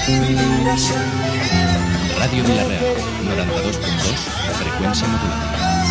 Ràdio Vila-real, 92.2, freqüència modulada.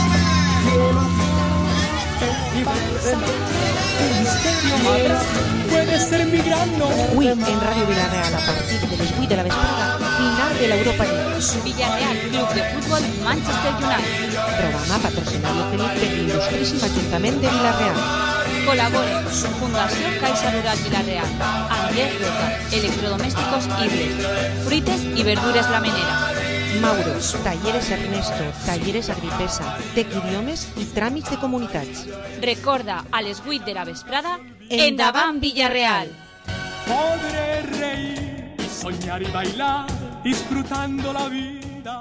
Avui, en Ràdio Vila-real, a partir de les 8 de la vesprada, final de l'Europa League. Villarreal, Club de Fútbol, Manchester United. Programa patrocinat i oferit per l'il·lustríssim Ajuntament de Vila-real. Colaboren Fundació Caixa Rural Vila-real, Andrés Roca, Electrodomésticos Ibles, Fruites i Verdures La Menera. Mauros, Talleres Ernesto, Talleres Agripesa, Tec Idiomes i Tràmits de Comunitats. Recorda, a les 8 de la vesprada, endavant Villarreal. Podré reír, soñar y bailar, disfrutando la vida.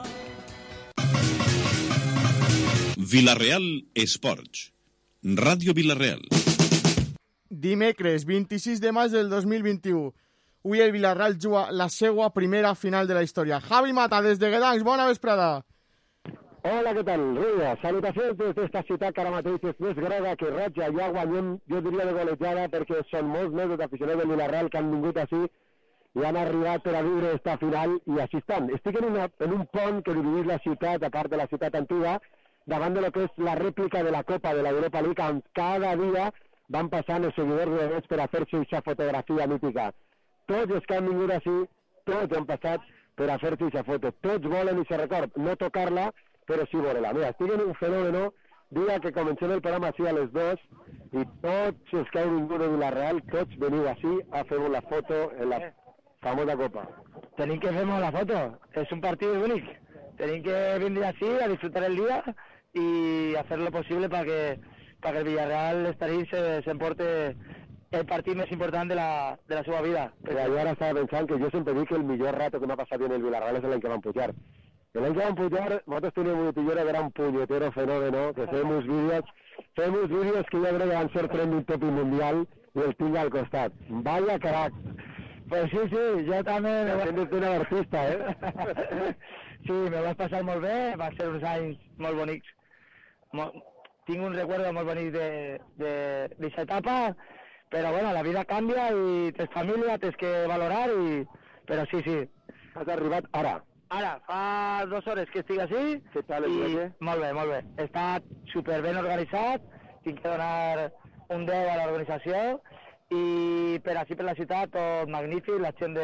Vila-real Esports. Ràdio Vila-real. Dimecres, 26 de maig del 2021. Avui el Vila-real juga la seva primera final de la història. Javi Mata, des de Gdansk, bona vesprada. Hola, què tal, Ruia? Salutacions des d'esta ciutat que ara mateix és més groga que roja. Ja guanyem, jo diria de golejada, perquè són molts mesos d'aficionats del Vila-real que han vingut així i han arribat per a viure esta final i així estan. Estic en un pont que divideix la ciutat, a part de la ciutat antiga, davant de lo que és la rèplica de la Copa de l'Europa League, on cada dia van passant els seguidors de Reds per a fer-se aquesta fotografia mítica. Tots els que han vingut així, tots han passat per a fer-se aquesta foto. Tots volen aquest record, no tocar-la, però sí voler-la. Mira, estic en un fenòmeno, dia que comencem el programa així a les 2, i tots els que han vingut de Vila-real, tots veniu així a fer la foto en la famosa Copa. Tenim que fer la foto, és un partit bonic. Tenim que venir així a disfrutar el dia y hacer lo posible para que el Villarreal Estarín se emporte el partit més important de la seva vida. Però jo ara estava pensant que jo sempre dic que el millor rato que m'ha passat en el Villarreal és l'any que van pujar. L'any que van pujar, nosaltres teníem un utillero que era un punyetero fenómeno, que fem uns vídeos que jo crec que van ser trending topic mundial i el tinc al costat. Vaya crack! Pues sí, jo també... Tens un artista, Sí, me vas passar molt bé, va ser uns anys molt bonics. Tinc un recuerdo molt bonic d'aquesta etapa, però bueno, la vida canvia i tens família, tens que valorar, però sí. Has arribat ara? Ara, fa 2 hores que estic així. Què tal el viatge? Molt bé. Està superben organitzat, tinc que donar un 10 a l'organització, i per així per la ciutat tot magnífic, la gent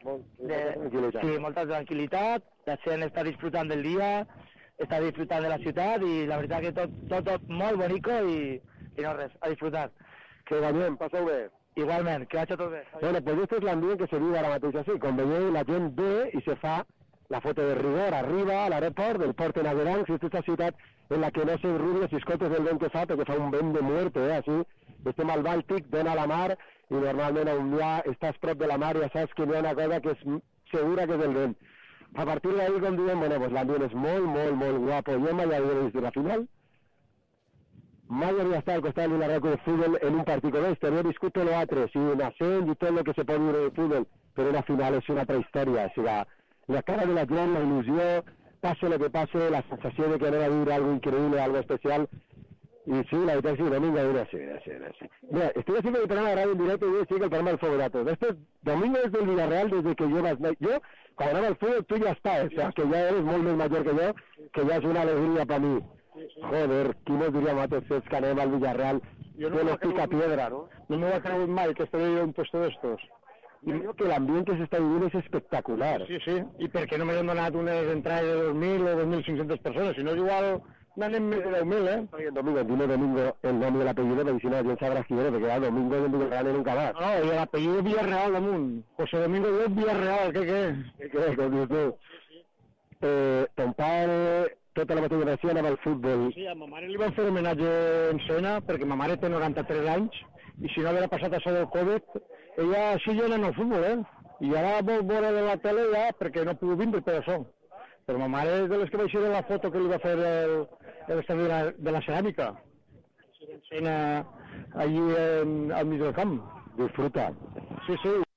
molta tranquil·litat, la gent està disfrutant del dia, està disfrutant de la ciutat i la veritat que tot molt bonico i no res, a disfrutar. Que guanyem, passeu bé. Igualment, que vagi tot bé. Bueno, pues este és l'ambient que se viu ara mateix així. Com veieu, la gent ve i se fa la foto de rigor, arriba a l'aeroport del port en Gdansk, i aquesta ciutat en la que no sé, Rubio, si escoltes el vent que fa, perquè fa un vent de muerte, així. Estem al Bàltic, dona a la mar, i normalment on ja estàs prop de la mar ja saps que hi ha una cosa que és segura que és el vent. A partir d'ahí, com diem, bueno, pues l'ambient és molt guapo. Jo mai havia vist la final, mai havia estat al costat de Vila-real de futbol en un partit com este, havia viscut tot l'altre, sí, un ascens i tot el que se pot viure de futbol, però la final és una altra història, o sigui, la cara de la gent, la il·lusió, passe el que passe, la sensació de que anem a viure algo increïble, algo especial. Y sí, la verdad sí, domingo viene así. Mira, estoy haciendo el programa de radio en directo y yo sigo el programa del Fuego Datos. Domingo es del Villarreal desde que llevas... Yo, cuando ganaba el fútbol, tú ya estás, o sea, que ya eres molt més major que yo, que ya es una alegría para mí. Joder, qui nos diria mates que anem al Villarreal? Yo no los pica piedra, ¿no? No me va a creer mal que esté en un puesto de estos. Y creo que el ambiente que se está viviendo es espectacular. Sí, y per què no me han donat unes entrades de 2.000 o 2.500 persones? Si no, igual... N'anem més de 10.000, Oye, Domingo, el nom i l'apellido, perquè si no la gent sabrà qui era, perquè Domingo és en Villarreal i nunca más. No, i l'apellido és Villarreal damunt. José Domingo és Villarreal, què? Com dius tu? Ton pare, tota la mateixa generació anava al futbol. Sí, a ma mare li van fer homenatge en Sena, perquè ma mare té 93 anys, i si no haguera passat això del Covid, ella sí ja anava al futbol, I ara vol veure de la tele ja, perquè no puc vindre per això. Però ma mare és de les que va eixir la foto que li va fer l'estadi de la ceràmica. Allí al mig del camp. Disfruta. Sí.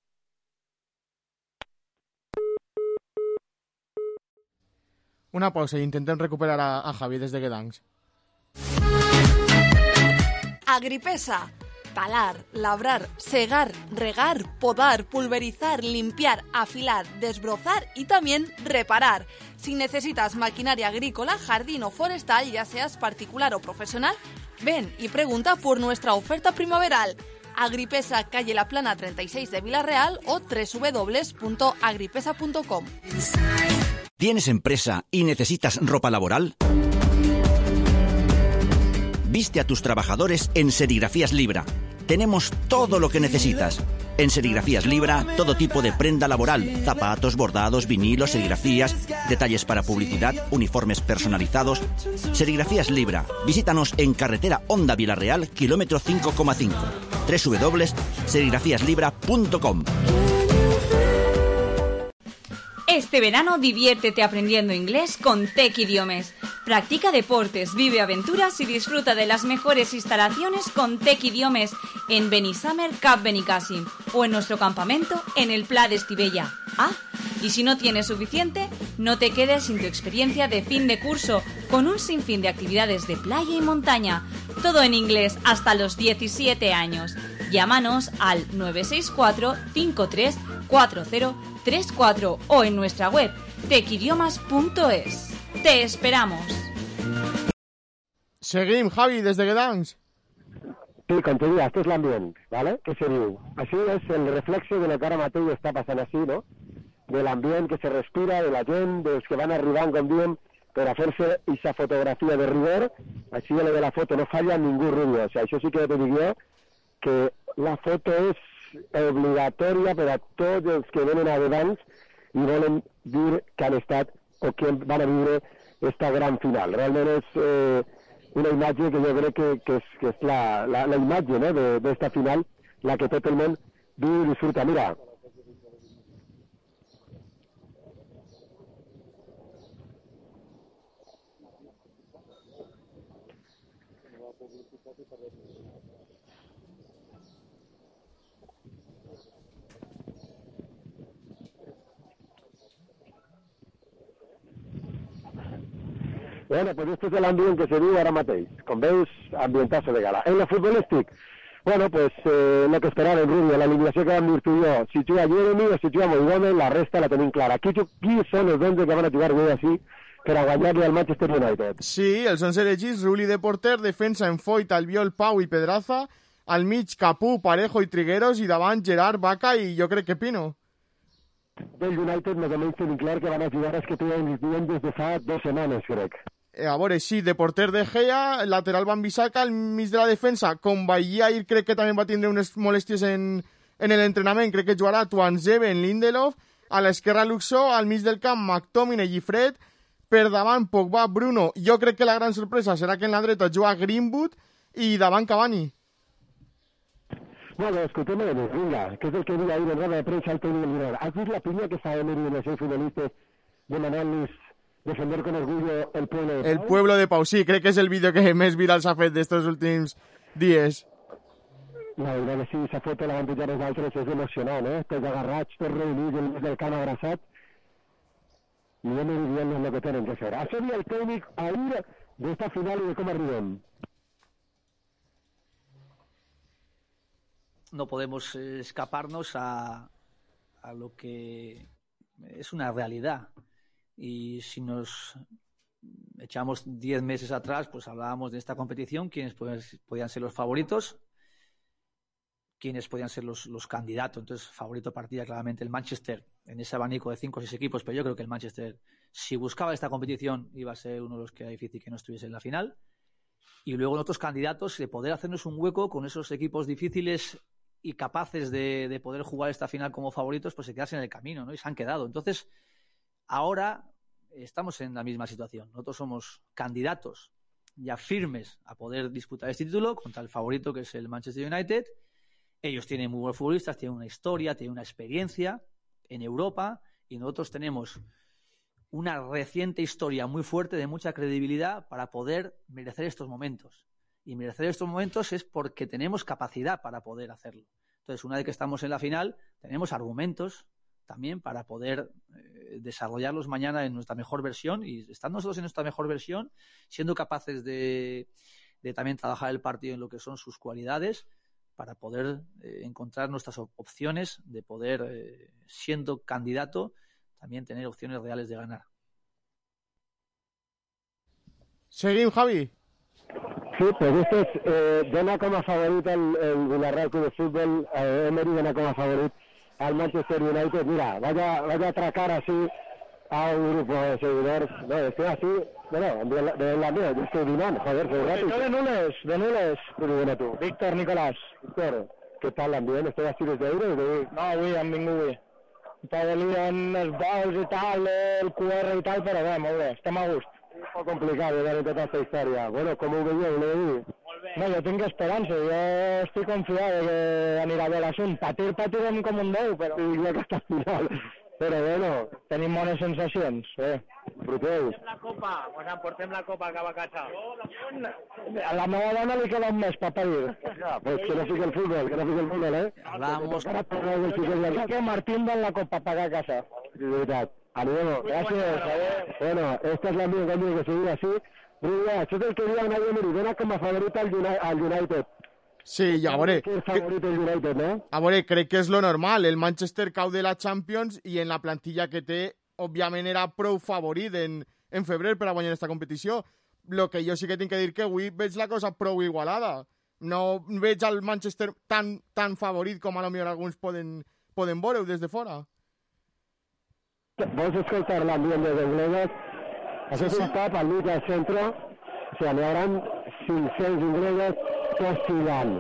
Una pausa i intentem recuperar a Javi des de Gdansk. Agripesa, talar, labrar, segar, regar, podar, pulverizar, limpiar, afilar, desbrozar y también reparar. Si necesitas maquinaria agrícola, jardín o forestal, ya seas particular o profesional, ven y pregunta por nuestra oferta primaveral. Agripesa, calle La Plana 36 de Villarreal o www.agripesa.com. ¿Tienes empresa y necesitas ropa laboral? Viste a tus trabajadores en Serigrafías Libra. Tenemos todo lo que necesitas. En Serigrafías Libra, todo tipo de prenda laboral, zapatos, bordados, vinilos, serigrafías, detalles para publicidad, uniformes personalizados. Serigrafías Libra. Visítanos en carretera Honda Villarreal, kilómetro 5,5. www.serigrafíaslibra.com. Este verano diviértete aprendiendo inglés con Tec Idiomes. Practica deportes, vive aventuras y disfruta de las mejores instalaciones con Tec Idiomes en Benissamer Cap Benicàssim o en nuestro campamento en el Pla d'Estivella. Y si no tienes suficiente, no te quedes sin tu experiencia de fin de curso con un sinfín de actividades de playa y montaña. Todo en inglés hasta los 17 años. Llámanos al 964 53 4034 o en nuestra web tecidiomas.es. ¡Te esperamos! Seguim, Javi, des de Gdansk. Sí, com te diria, este és l'ambient, ¿vale? Que se diu? Així és el reflexe de lo que ara mateix està passant així, no? De l'ambient que se respira, de la gent, dels que van arribant, com diem, per a fer-se aquesta fotografia de rigor. Així de la foto no falla ningú, Rubio. O sigui, això sí que te dic jo, que la foto és obligatòria per a tots els que venen a Gdansk i volen dir que han estat o que van a viure esta gran final. Realment és una imatge que jo crec que és la imatge, no?, d'esta final, la que tot el món viu i disfruta. Mira. Bueno, pues este es el ambiente que se vive ahora mateix. Com veus, ambientazo de gala. En lo futbolístic, bueno, pues lo que esperava en Rubio, la eliminació que vam dir tu i jo. Si juga Jeremy o si juga Moigómez, la resta la tenim clara. Qui són els 11 que van a jugar avui així per a guanyar-li al Manchester United? Sí, els 11 elegits, Rulli de porter, defensa en Foyt, Albiol, Pau i Pedraza, al mig Capú, Parejo i Trigueros, i davant Gerard, Vaca i jo crec que Pino. Del United més o menys tenim clar que van a jugar els que tenen des de fa 2 setmanes, crec. A veure, sí, de porter de Gea, lateral Van Bissaka, al mig de la defensa, com Bailliair crec que també va tindre unes molèsties en l'entrenament, crec que jugarà Tuanzebe en Lindelof, a l'esquerra Luxor, al mig del camp McTominay i Fred, per davant Pogba, Bruno, jo crec que la gran sorpresa serà que en la dreta juga Greenwood i davant Cavani. Bueno, escoltem-me, vinga, que és el que diu ahir en roda de premsa el tècnic Lirón. Has vist la pinya que fa Emery en els seus futbolistes demanant-los defender con orgullo el pueblo de Pau? El pueblo de Pau, sí, crec que és el vídeo que més viral s'ha fet d'estos últims dies. La veritat que sí, s'ha foto la van pujar els altres, és emocionant, tots agarrats, tots reunits, el mig del camp abraçat, i Emery dient lo que tenen que fer. Això diu el tècnic ahir d'esta final i de com arribem. No podemos escaparnos a lo que es una realidad. Y si nos echamos 10 meses atrás, pues hablábamos de esta competición, quiénes podían ser los favoritos, quiénes podían ser los candidatos. Entonces, favorito partía claramente el Manchester en ese abanico de 5 o 6 equipos, pero yo creo que el Manchester, si buscaba esta competición, iba a ser uno de los que era difícil que no estuviese en la final. Y luego en otros candidatos, de poder hacernos un hueco con esos equipos difíciles y capaces de poder jugar esta final como favoritos, pues se quedasen en el camino, ¿no? Y se han quedado. Entonces, ahora estamos en la misma situación. Nosotros somos candidatos ya firmes a poder disputar este título contra el favorito, que es el Manchester United. Ellos tienen muy buenos futbolistas, tienen una historia, tienen una experiencia en Europa, y nosotros tenemos una reciente historia muy fuerte, de mucha credibilidad, para poder merecer estos momentos. Y merecer estos momentos es porque tenemos capacidad para poder hacerlo. Entonces, una vez que estamos en la final, tenemos argumentos también para poder desarrollarlos mañana en nuestra mejor versión, y estando nosotros en nuestra mejor versión, siendo capaces de también trabajar el partido en lo que son sus cualidades, para poder encontrar nuestras opciones de poder, siendo candidato, también tener opciones reales de ganar. Seguim, Javi. Sí, pues dona com a favorit el Villarreal Club de Fútbol, Emery dona com a favorit al Manchester United. Mira, vaya a atracar así a un grupo de seguidores. No, estoy así, bueno, de la mía, yo estoy dinando, joder, soy rápido. De Nules. Muy bueno tú. Víctor Nicolás. Víctor, què tal l'ambient? Esteu així des d'Euro? No, avui hem vingut bé. Està delien els vols i tal, el QR i tal, però bé, molt bé, estem a gust. Un poc complicat veure tota aquesta història. Bueno, com ho veieu, Levi? No, jo tinc esperança, jo estic confiat que anirà bé l'assunt. Patirem com un déu, però... I ja que està al final. Però bueno, tenim bones sensacions, Proteu. La copa, pues emportem la copa cap a casa. A la meva dona li queda un mes per parir. Pues que no fique el fútbol, Hablamos... Que Martín dan la copa para casa. De veritat. Ánimo, gracias. Bueno, esta es la mía, que seguir así. Rubia, això és el que diu Unai Emery, dona com a favorit al United. Sí, ja veure. A veure, crec que és lo normal. El Manchester cau de la Champions i en la plantilla que té, òbviament era prou favorit en febrer per a guanyar aquesta competició. Lo que jo sí que tinc que dir que avui veig la cosa prou igualada. No veig al Manchester tan favorit com a lo millor alguns poden veure des de fora. Vols escoltar l'ambient de Ingleses? Això és un tap al mig del centre, o sigui, n'hi haurà 500 ingleses postillant.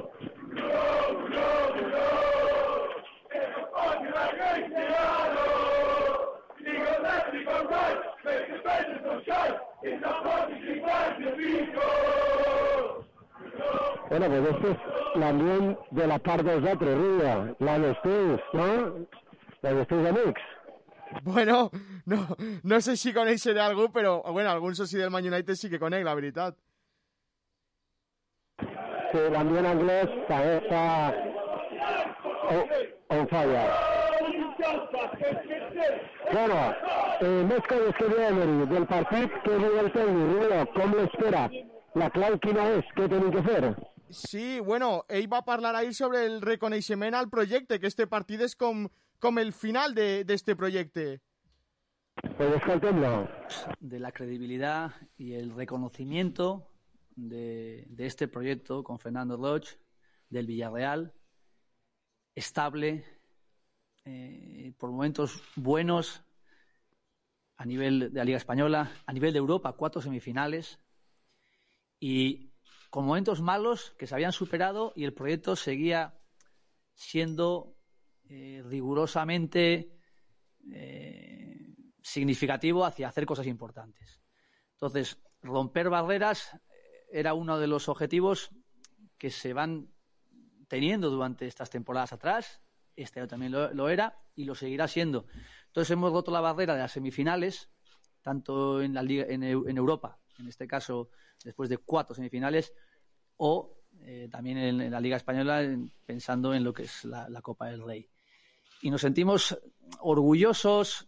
Bueno, pues este es l'ambient de la part dels altres, Rubia, la dels teus, no? La dels teus amics. Bueno, no sé si coneixeré algú, però bueno, algun soci del Man United sí que conec, la veritat. Sí, l'ambient anglès també està on falla. Bueno, més coses que diu Emery del partit, que diu el tècnic, com l'espera? La clau quina és? Què tenim que fer? Sí, bueno, ell va parlar ahir sobre el reconeixement al projecte, que este partit és com el final de este proyecto. Pues escoltémoslo. De la credibilidad y el reconocimiento de este proyecto con Fernando Roig, del Villarreal, estable, por momentos buenos a nivel de la Liga Española, a nivel de Europa, 4 semifinales, y con momentos malos que se habían superado y el proyecto seguía siendo rigurosamente significativo hacia hacer cosas importantes. Entonces, romper barreras era uno de los objetivos que se van teniendo durante estas temporadas atrás. Este año también lo era y lo seguirá siendo. Entonces, hemos roto la barrera de las semifinales, tanto en la Liga, en Europa, en este caso, después de 4 semifinales, o también en la Liga Española, pensando en lo que es la Copa del Rey. Y nos sentimos orgullosos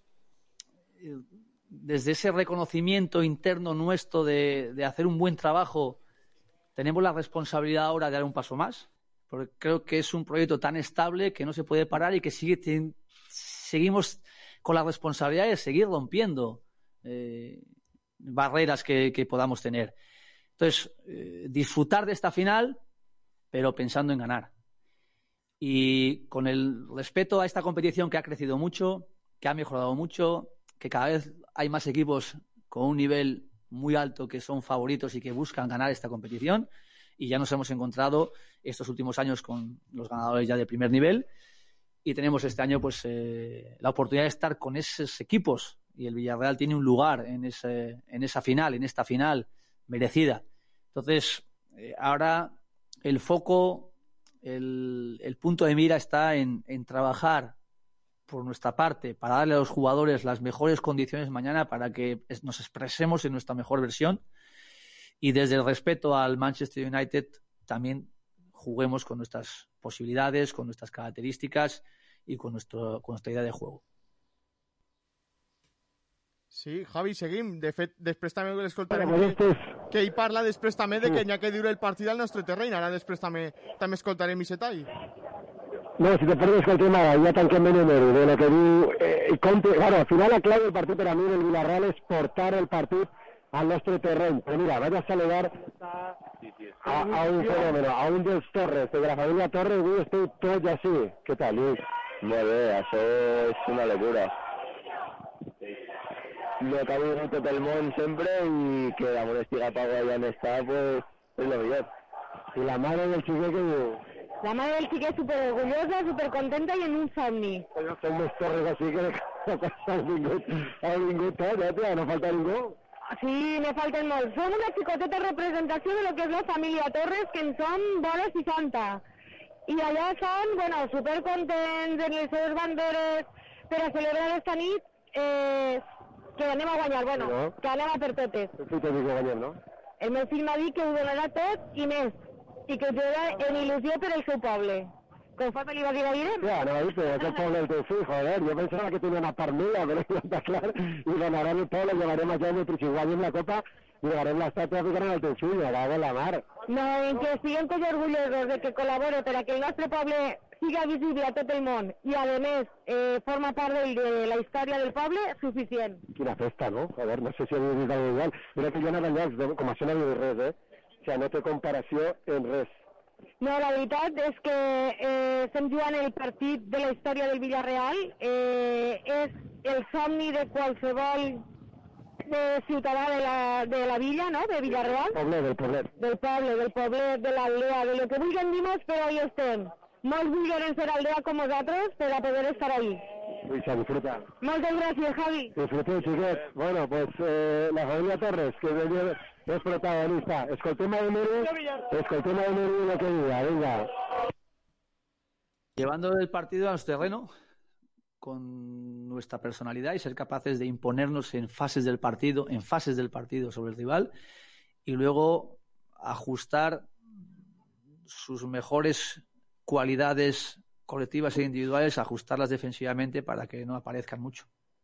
desde ese reconocimiento interno nuestro de hacer un buen trabajo. Tenemos la responsabilidad ahora de dar un paso más, porque creo que es un proyecto tan estable que no se puede parar y que seguimos con la responsabilidad de seguir rompiendo barreras que podamos tener. Entonces, disfrutar de esta final, pero pensando en ganar. Y con el respeto a esta competición que ha crecido mucho, que ha mejorado mucho, que cada vez hay más equipos con un nivel muy alto que son favoritos y que buscan ganar esta competición, y ya nos hemos encontrado estos últimos años con los ganadores ya de primer nivel, y tenemos este año pues la oportunidad de estar con esos equipos, y el Villarreal tiene un lugar en esa final, en esta final merecida. Entonces, ahora el foco, el punto de mira está en trabajar por nuestra parte para darle a los jugadores las mejores condiciones mañana para que nos expresemos en nuestra mejor versión, y desde el respeto al Manchester United también juguemos con nuestras posibilidades, con nuestras características y con nuestra idea de juego. Sí, Javi, seguim. De fet, després també l'escoltarem que ell parla després també de que n'hi ha que dure el partit al nostre terreny. Ara després també escoltarem aquest tall. No, si te perdes el tema, ja tanquem en Emery, de lo que diu... bueno, al final la clau del partit per a mi del Villarreal és portar el partit al nostre terreny. Però mira, vaig a saludar a un fenómeno, a un dels Torres, de la família Torres, avui esteu tots així. Què tal, Lluís? Molt bé, això és una locura. Lo que ha vivit tot el món sempre i que la Monestia Pago allà on està, pues, és lo millor. I la mare del xiquet què diu? La madre del chiquet súper orgullosa, súper contenta y en un somni. Són més torres així que ha vingut tot, tia, no falta ningú. Sí, me falten molts. Són una xicoteta representació de lo que és la família Torres, que en són vora 60. I allà són, bueno, súper contents en les seves banderes per a celebrar esta nit, que anem a guanyar, bueno, que anem a per totes. Tu t'ho dic que guanyem, no? El meu fill m'ha dit que ho donarà tot i més. I que jugarà en il·lusió per el seu poble. Conforme li va dir a Guillem. Ja, no, és el poble del teu fill, joder. Jo pensava que tenia una part meva, però no està clar. I donarem el poble, llevarem a Jaume, si guanyem la copa, i llevarem l'estàtua ficant al teu fill, me cago en la mar. No, en que estiguem tots orgullosos de que col·labore per a que el nostre poble siga visible a tot el món i, a més, forma part de la història del poble, suficient. Quina festa, no? Joder, no sé si havia dit alguna igual. Mira que jo anava enllocs, com això no havia dit res, O sigui, no té comparació en res. No, la veritat és que estem jugant el partit de la història del Villarreal. És el somni de qualsevol ciutadà de la villa, no?, de Villarreal. Del poblet. Del poble, de l'aldea, de lo que vulguem dir-nos, però ahí estem. Molts vulgueren ser aldea com nosaltres per a poder estar ahí. Uy, se disfruta. Moltes gràcies, Javi. Disfruté, xiquet. Bueno, pues la familia Torres, que es protagonista. Escoltem a Emery lo que diga, venga. Llevando el partido a nuestro terreno con nuestra personalidad y ser capaces de imponernos en fases del partido sobre el rival y luego ajustar sus mejores cualidades colectivas e individuales, ajustarlas defensivamente para que no aparezcan mucho.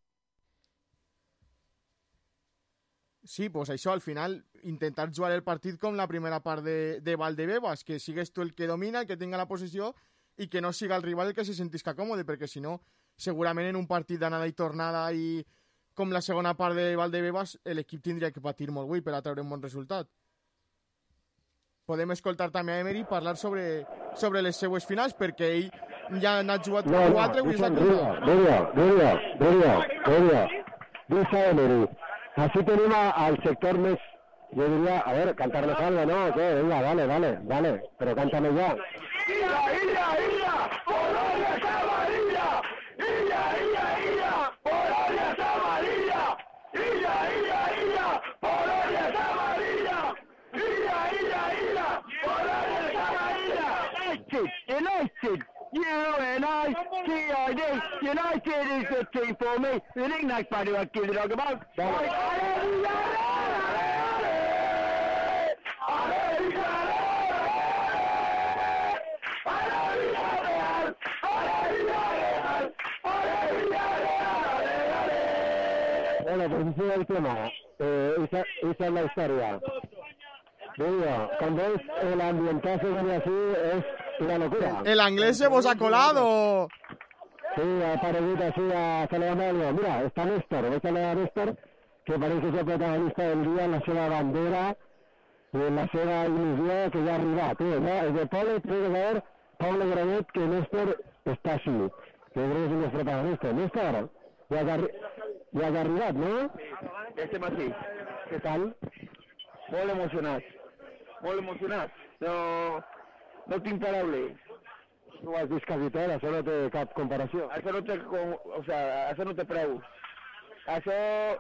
Sí, pues això, al final, intentar jugar el partit com la primera part de Valdebebas, que sigues tu el que domina, el que tenga la posició, i que no siga el rival el que se sentisca còmode, perquè si no, segurament en un partit d'anada i tornada i com la segona part de Valdebebas, l'equip tindria que patir molt avui per a treure un bon resultat. Podem escoltar també a Emery parlar sobre les seues finals, perquè ell ja ha anat jugat 4 i avui és la quinta. Dice Emery. Así tenemos al sector més, yo diría, a ver, cantarnos algo, ¿no? ¿Qué? Venga, dale, pero cántame ya. ¡Illa! ¡Polonia es amarilla! ¡Illa! ¡Polonia es amarilla! ¡Illa! ¡Polonia es amarilla! ¡Illa! ¡Polonia es amarilla! United! United is the team for me. The ain't nobody I give a dog about. Bueno, pues ese es el tema. Esa es la historia. Digo, cuando es el ambientazo y así es una locura. El inglés se vos ha colado. Sí, ha parecido así a celebrar algo. Mira, está Néstor, voy a saludar a Néstor, que parece que es el protagonista del día en la seva bandera y en la seva ilusión que ya arriba. Tío, ¿no? El de Pole, tiene que ver, Pablo Granet, que Néstor está así. Que creo que es el protagonista. Néstor, ya ha arribat, no? Estem així. Què tal? Molt emocionat. No tinc paraules. Tu has vist quasi tot, això no té cap comparació. Això no té preu. Això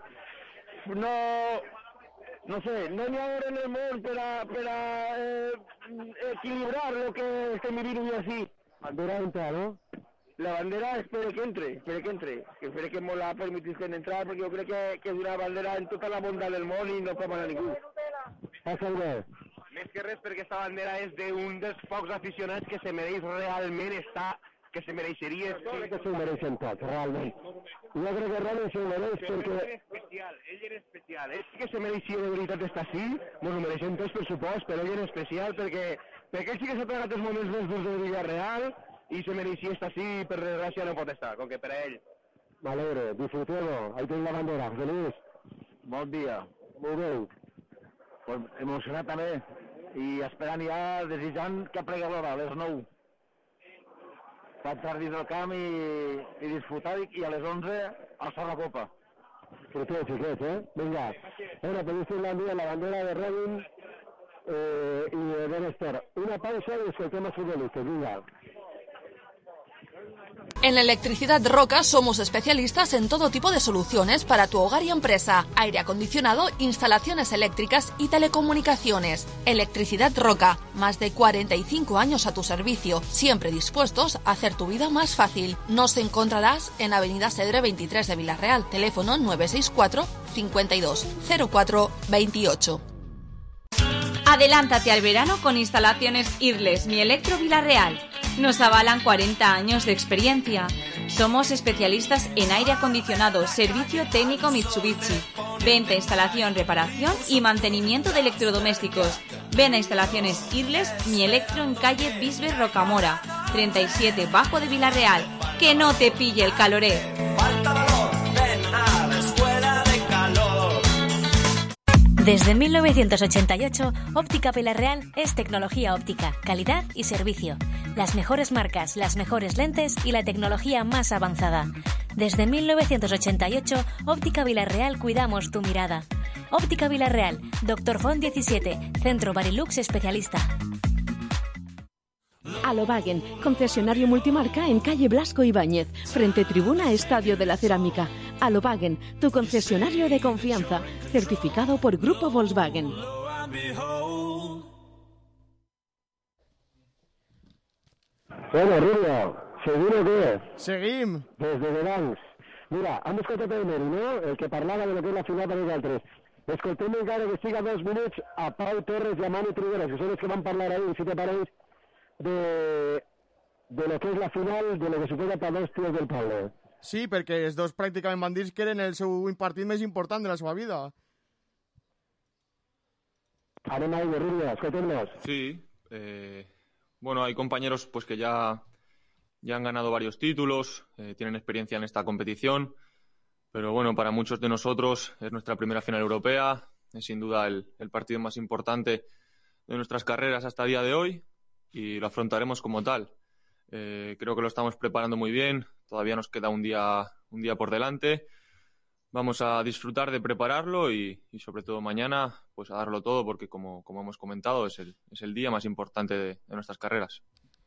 no sé, no n'hi ha hora en el món per a equilibrar lo que estem vivint avui així. Bandera entra, ¿no? La bandera espero que entre, que espero que me la permitisquen entrar, porque yo creo que es una bandera en tota la bondad del món i no fa mal a ningú. Passa bé. Més que res perquè aquesta bandera és d'un dels pocs aficionats que se mereix realment estar que se mereixeria... Jo crec que s'ho mereixen tots, realment. Jo crec que realment s'ho mereix perquè... Ell era especial. Ell sí que se mereixia de veritat estar així, bueno, ho mereixem tots, per supost, però ell era especial perquè ell sí que s'ha pegat els moments més durs de Villarreal i se mereixia estar així, per desgràcia no pot estar, com que per a ell. M'alegre, disfruteu-ho, ahí tenim la bandera, feliç. Bon dia. Molt bé. Pues emocionat també, i esperant ja, desitjant que plegui a l'hora, a les 9. Per entrar dins del camp i disfrutar, i a les 11 alçar la copa. Disfruteu, xiquets, Vinga. Bueno, pues Finlàndia, la bandera de Robin y de Benester. Una pausa y escoltemos futbolistas, venga. En Electricidad Roca somos especialistas en todo tipo de soluciones para tu hogar y empresa, aire acondicionado, instalaciones eléctricas y telecomunicaciones. Electricidad Roca, más de 45 años a tu servicio, siempre dispuestos a hacer tu vida más fácil. Nos encontrarás en Avenida Cedre 23 de Villarreal, teléfono 964 52 04 28. Adelántate al verano con instalaciones Irles Mi Electro Villarreal. Nos avalan 40 años de experiencia. Somos especialistas en aire acondicionado, servicio técnico Mitsubishi, venta, instalación, reparación y mantenimiento de electrodomésticos. Ven a instalaciones Irles Mi Electro en calle Bisbe Rocamora, 37 Bajo de Villarreal. Que no te pille el caloré. Desde 1988, Óptica Villarreal es tecnología óptica, calidad y servicio. Las mejores marcas, las mejores lentes y la tecnología más avanzada. Desde 1988, Óptica Villarreal cuidamos tu mirada. Óptica Villarreal, Dr. Font 17, Centro Barilux especialista. Alobagen, concesionario multimarca en calle Blasco Ibáñez, frente tribuna Estadio de la Cerámica. Alobagen, tu concesionario de confianza, certificado por Grupo Volkswagen. Bueno, Rubio, ¿seguro qué? Seguim. Desde Verans. Mira, hem escoltat el Meri, no? El que parlava de lo que és la final per nosaltres. Escoltem encara que siga 2 minuts a Pau Torres i a Manu Trigueras, que són els que van parlar ahir, si te pareix, de lo que és la final, de lo que suposa per dos tios del poble. Sí, perquè els dos pràcticament van dir que eren el seu partit més important de la seva vida. Anem a Rubio, escoltem-nos. Sí, bueno, hay compañeros pues que ya han ganado varios títulos, tienen experiencia en esta competición, pero bueno, para muchos de nosotros es nuestra primera final europea, es sin duda el partido más importante de nuestras carreras hasta el día de hoy y lo afrontaremos como tal. Creo que lo estamos preparando muy bien, todavía nos queda un día por delante. Vamos a disfrutar de prepararlo y sobre todo mañana pues a darlo todo porque como hemos comentado es el día más importante de nuestras carreras.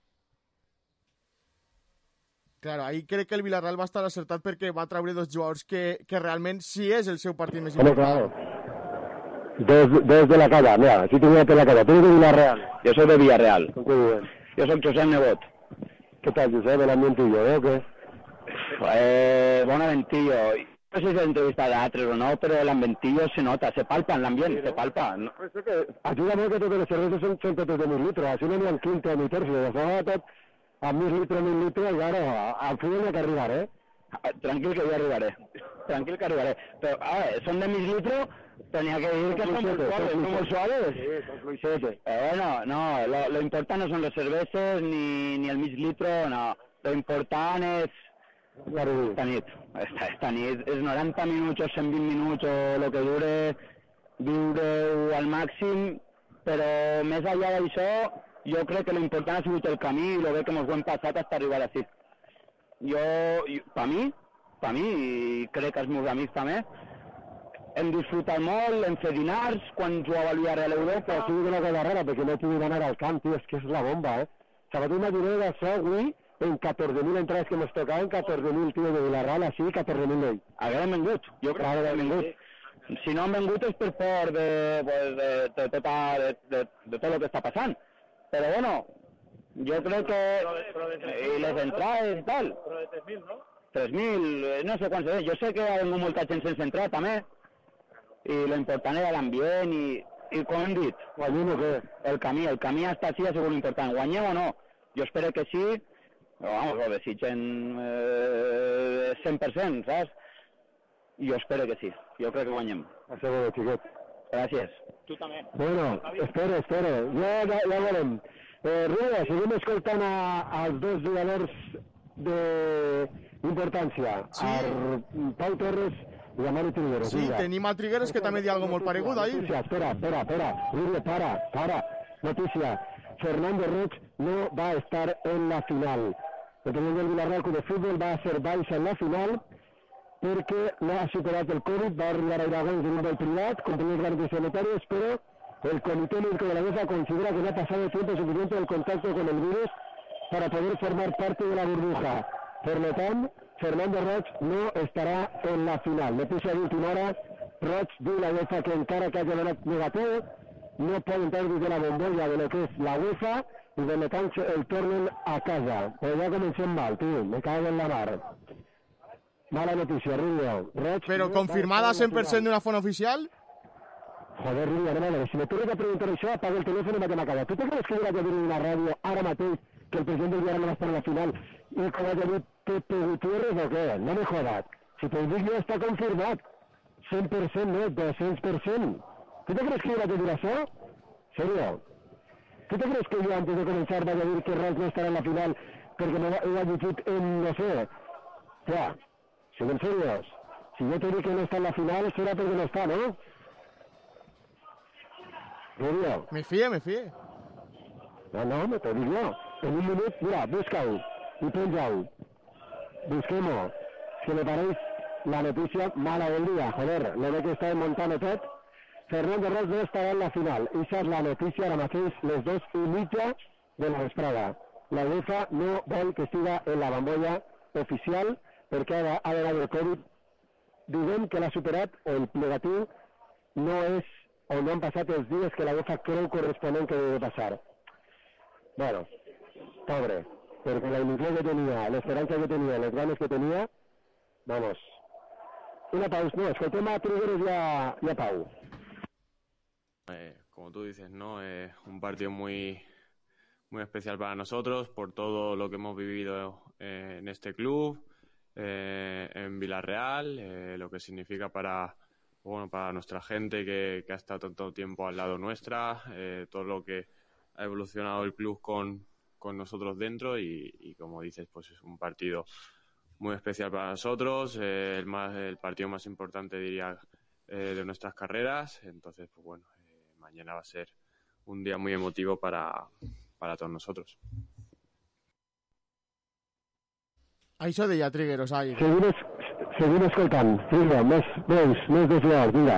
Claro, ahí crec que el Villarreal va estar acertat perquè va treure dos jugadors que realment sí és el seu partit més important. Dos de la Calla, mira, aquí tinc una de la Calla. Tu de Villarreal. Jo soc de Villarreal. Jo soc Josep Nebot. Què tal, Josep, el ambientillo, o què? Bon ambientillo. No sé si és entrevista d'altres o no, però l'ambientillo se nota, se palpa en l'ambient, se palpa. No? Ajuda molt que totes les cerveses són totes de 1.000 litros, així no n'hi ha 15 ni terços, això tot a 1.000 litros, i ara al final n'hi ha que arribar, Tranquil que jo arribaré, però són de 1.000 litros, però n'hi ha que dir que són molt suaves. Sí, són fluixetes. Bueno, no, lo important no són les cerveses ni el mig litro, no, lo important és esta nit, és 90 minuts o 120 minuts o el que dure, viure-ho al màxim, però més enllà d'això, jo crec que l'important ha sigut el camí i el bé que ens ho hem passat fins a arribar així. Per mi, i crec que els meus amics també, hem disfrutat molt, hem fet dinars, quan jugava el Villarreal a Europa. Ha sigut una cosa rara, perquè no he pogut anar al camp, tio, és que és la bomba, Sabat imaginar d'això avui, en 14.000 entrades que ens tocaven, 14.000 tios de Villarreal, així, 14.000 d'ell. Haguem vengut, jo crec que haguem vengut. Si no han vengut és per por de tot el que està passant. Però bueno, jo crec que... I les entrades i tal. Però de 3.000, no? 3.000, no sé quants és. Jo sé que ha vengut molta gent sense entrar, també. I l'important era l'ambient i com hem dit, guanyem o què? El camí hasta així ha sigut important. Guanyem o no? Jo espero que sí, Vamos, ho desitgen 100%, saps? I jo espero que sí. Jo crec que guanyem. Asseguro, xiquet. Gràcies. Tu també. Bueno, espero. Ja veurem. Rubio, seguim escoltant als dos jugadors d'importància. Sí. Pau Torres i a Manu Trigueros. Sí, tenim a Trigueros que també diu algo molt paregut ahir. Notícia, espera. Rubio, para. Notícia. Fernando Roig no va a estar en la final. El president del Villarreal Club de Fútbol va a ser baixa en la final perquè no ha superat el Covid, va arribar a Iragüens en un vol privat, con todas las garantías sanitarias, pero el Comité Médico de la UEFA considera que no ha pasado tiempo suficiente del contacto con el virus para poder formar parte de la burbuja. Por lo tanto, Fernando Roig no estará en la final. Notícia d'última hora, Roig diu la UEFA que encara que hagi donat negatiu, no pot entrar des de la bombolla de lo que és la UEFA i de tant el tornen a casa. Però ja comencem mal, tio, me cago en la mar. Mala notícia, Rubio. Però confirmada 100% d'una font oficial? Joder, Rubio, no m'agrada. Si me tornes a preguntar això, apago el telèfon i vaig a la casa. Tu te creus que jo vaig a dir en una ràdio ara mateix que el president del Villarreal no va estar en la final i que vaig a dir Pepe Gutiérrez o què? No me jodas. Si te ho dic jo, està confirmat. 100%, no, 200%. Tu te creus que jo vaig a dir això? Serio? Tu te creus que jo antes de començar vaig a dir que Roig no estarà en la final perquè no ho ha llegit en, no sé... Ja, siguem serios. Si jo te dic que no està en la final, serà perquè no està, ¿no? Rubio. Me fíe. No, me te dic jo. En un minut, mira, busca-ho i penja-ho. Busquem-ho. Que me pareix la notícia mala del dia. Joder, lo de que estàvem muntant tot. Fernando Roig no estarà en la final. Esa és la notícia ara mateix, les 2:30 de la vesprada. La UEFA no vol que estiga en la bombolla oficial perquè ha donat el Covid. Diguem que l'ha superat o el negatiu no és o no han passat els dies que la UEFA creu corresponent que debe passar. Bueno, pobre, perquè la il·lusió que tenia, l'esperança que tenia, les ganes que tenia, vamos. Una pausa, no, escoltem a Trigueros y a Pau. Como tú dices, ¿no? Un partido muy especial para nosotros por todo lo que hemos vivido en este club, en Villarreal, lo que significa para nuestra gente que ha estado tanto tiempo al lado nuestra, todo lo que ha evolucionado el club con nosotros dentro y como dices, pues es un partido muy especial para nosotros, el partido más importante, diría, de nuestras carreras. Entonces, pues bueno, mañana va a ser un día muy emotivo para todos nosotros. Això deia Trigueros ahir. Seguim escoltant. Vinga, més desleals, vinga.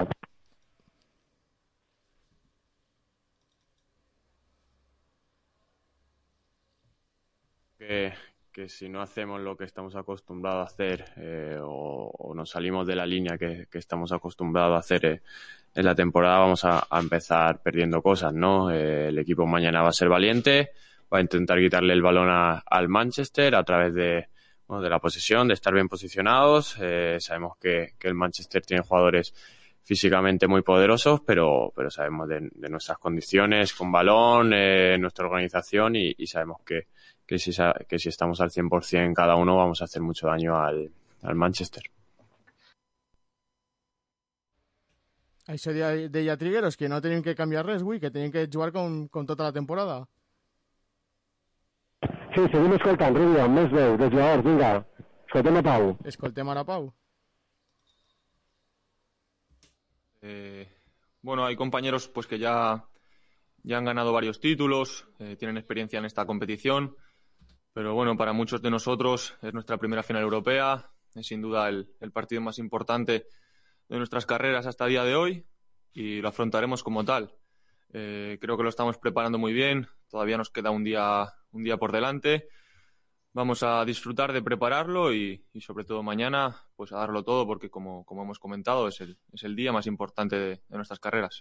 Que si no hacemos lo que estamos acostumbrados a hacer o nos salimos de la línea que estamos acostumbrados a hacer en la temporada, vamos a empezar perdiendo cosas, ¿no? El equipo mañana va a ser valiente, va a intentar quitarle el balón al Manchester a través de la posesión, de estar bien posicionados. Sabemos que el Manchester tiene jugadores físicamente muy poderosos, pero sabemos de nuestras condiciones con balón, nuestra organización y sabemos que si estamos al 100% cada uno vamos a hacer mucho daño al Manchester. Això deia Trigueros, que no tenim que canviar res, que tenim que jugar com tota la temporada. Sí, seguim escoltant, Rubio, més veu, des llavors, vinga. Escoltem a Pau. Escoltem ara a Pau. Bueno, hay compañeros pues que ya han ganado varios títulos, tienen experiencia en esta competición, pero bueno, para muchos de nosotros es nuestra primera final europea, es sin duda el partido más importante de nuestras carreras hasta el día de hoy y lo afrontaremos como tal. Creo que lo estamos preparando muy bien, todavía nos queda un día por delante. Vamos a disfrutar de prepararlo y sobre todo mañana pues a darlo todo porque como hemos comentado es el día más importante de nuestras carreras.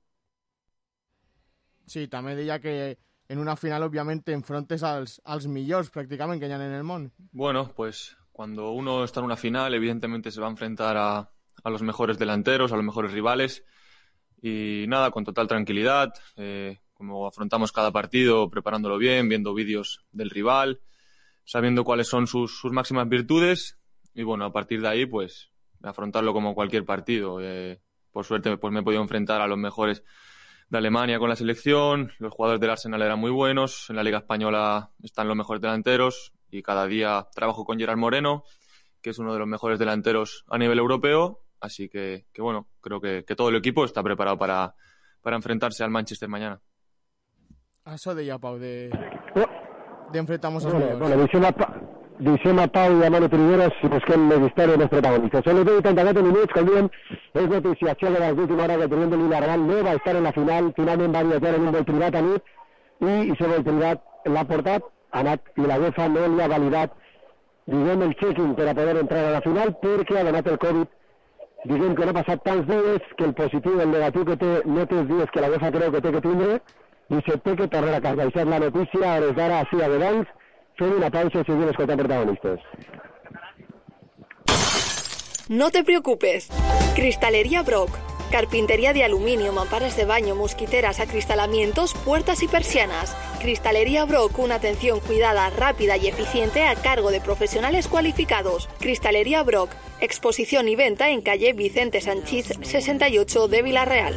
Sí, també deia que en una final obviamente enfrontes als millors pràcticament que hi ha en el món. Bueno, pues cuando uno está en una final evidentemente se va a enfrentar a los mejores delanteros, a los mejores rivales y nada, con total tranquilidad, como afrontamos cada partido, preparándolo bien, viendo vídeos del rival, sabiendo cuáles son sus máximas virtudes y bueno, a partir de ahí pues afrontarlo como cualquier partido. Por suerte pues me he podido enfrentar a los mejores de Alemania con la selección, los jugadores del Arsenal eran muy buenos, en la Liga Española están los mejores delanteros y cada día trabajo con Gerard Moreno, que es uno de los mejores delanteros a nivel europeo, así que bueno, creo que todo el equipo está preparado para enfrentarse al Manchester mañana. Això deia Pau, de enfrentamos els Bueno, millors. Dicem a Pau i a Manu Trigueros si busquem més història dels protagonistes. Són els 84 minuts, com diem, és noticiació de l'última hora que el president de Villarreal no va estar en la final, finalment va viatjar en un vol privat a nit i ese vol privat l'ha portat, ha anat i la UEFA no li ha validat, diguem, el check-in per a poder entrar a la final perquè ha donat el Covid. Diguem que no ha passat tants dies que el positiu, el negatiu que té, no té els dies que la UEFA creu que té que tindre i se té que tornar a casa. Això és la notícia, a hores d'ara, així a Vedanys. Fem una pausa y seguimos escoltant protagonistas. No te preocupes. Cristalería Brock. Carpintería de aluminio, mamparas de baño, mosquiteras, acristalamientos, puertas y persianas. Cristalería Brock, una atención cuidada, rápida y eficiente a cargo de profesionales cualificados. Cristalería Brock. Exposición y venta en calle Vicente Sanchís 68 de Villarreal.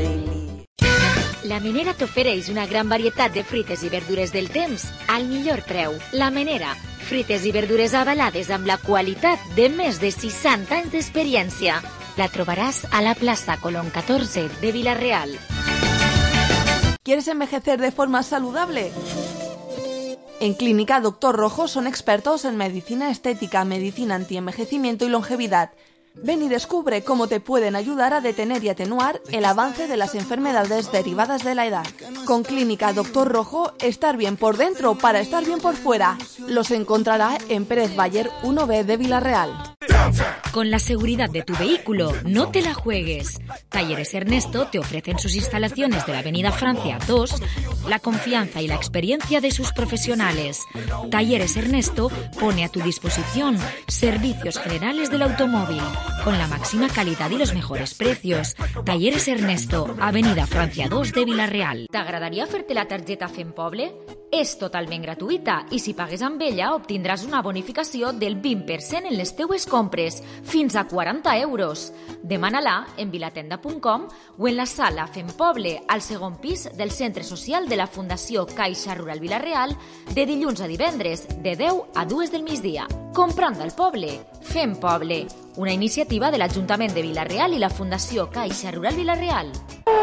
La Menera t'ofereix una gran varietat de fruites i verdures del temps al millor preu. La Menera, fruites i verdures avalades amb la qualitat de més de 60 anys d'experiència. La trobaràs a la plaça Colón 14 de Villarreal. ¿Quieres envejecer de forma saludable? En Clínica Doctor Rojo son expertos en medicina estética, medicina antienvejecimiento y longevidad. Ven y descubre cómo te pueden ayudar a detener y atenuar el avance de las enfermedades derivadas de la edad. Con Clínica Doctor Rojo, estar bien por dentro para estar bien por fuera. Los encontrará en Pérez Bayer 1B de Villarreal. Con la seguridad de tu vehículo, no te la juegues. Talleres Ernesto te ofrecen sus instalaciones de la Avenida Francia 2, la confianza y la experiencia de sus profesionales. Talleres Ernesto pone a tu disposición servicios generales del automóvil, con la máxima calidad y los mejores precios. Talleres Ernesto, Avenida Francia 2 de Villarreal. T'agradaria fer-te la targeta Fem Poble? És totalment gratuïta i si pagues amb ella obtindràs una bonificació del 20% en les teues compres, fins a 40 euros. Demana-la en vilatenda.com o en la sala Fem Poble, al segon pis del Centre Social de la Fundació Caixa Rural Villarreal, de dilluns a divendres, de 10 a 2 del migdia. Comprant al poble, Fem Poble, una iniciativa de l'Ajuntament de Villarreal i la Fundació Caixa Rural Villarreal.